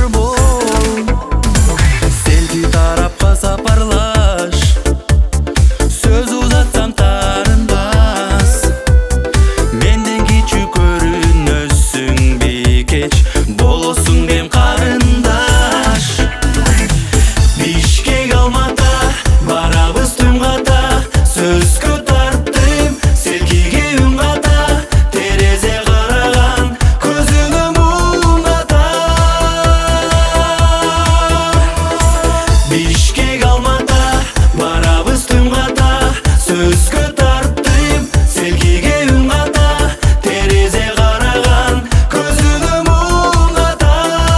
бол. Селти тарапка сапарлаш, сөз узатсам тарынбас. Менден кичүү көрүнөсүң бикеч, болосуң бем карындаш. Бишкек Алмата барабыз түн ката, сөзгө тарттым селкиге үн ката. Терезе караган көзүңө муң ката. Бишкек Алмата барабыз түн ката, сөзгө тарттым селкиге үн ката. Терезе караган көзүңө муң ката.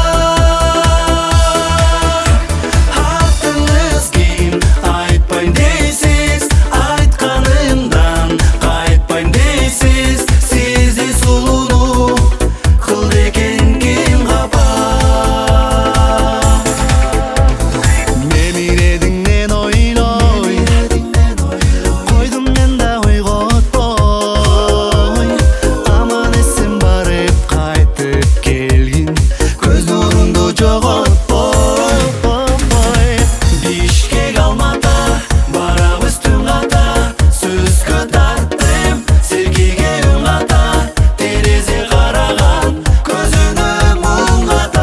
Атыңыз ким айтпайм дейсиз, айтканымдан кайтпайм дейсиз. Сизди сулууну кылды экен ким капа. Мемиредиңден ойлой койдум мен да ойготпой. Аман эсен барып кайтып келгин, көз нурунду жоготпой. Бишкек Алмата барабыз түн ката, сөзгө тарттым селкиге үн ката. Терезе караган көзүнө муң ката.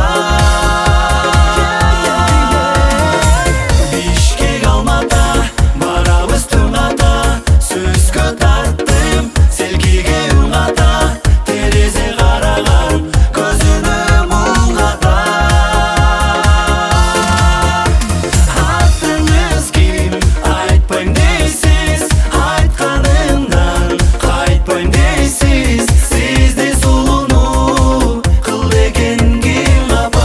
Бишкек Алмата барабыз түн ката, сөзгө тарттым селкиге үн ката. Терезе караган көзүнө муң ката. Атыңыз ким айтпайм дейсиз, айтканымдан кайтпайм дейсиз. Сизди сулууну кылды экен ким капа.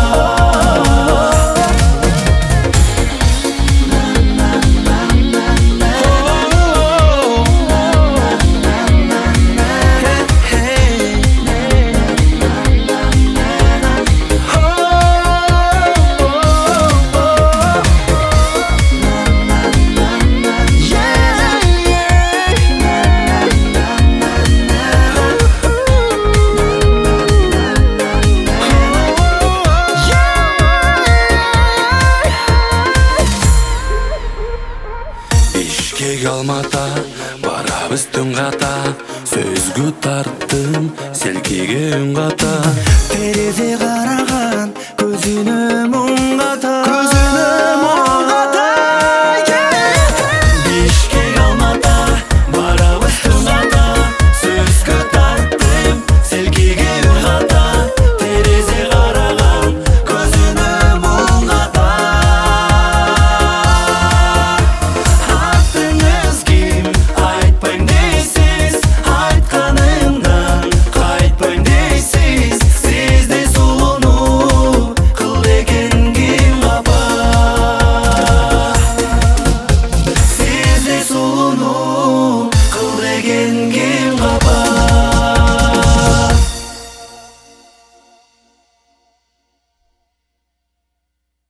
Бишкек Алмата барабыз түн ката, сөзгө тарттым селкиге үн ката. Терезе караган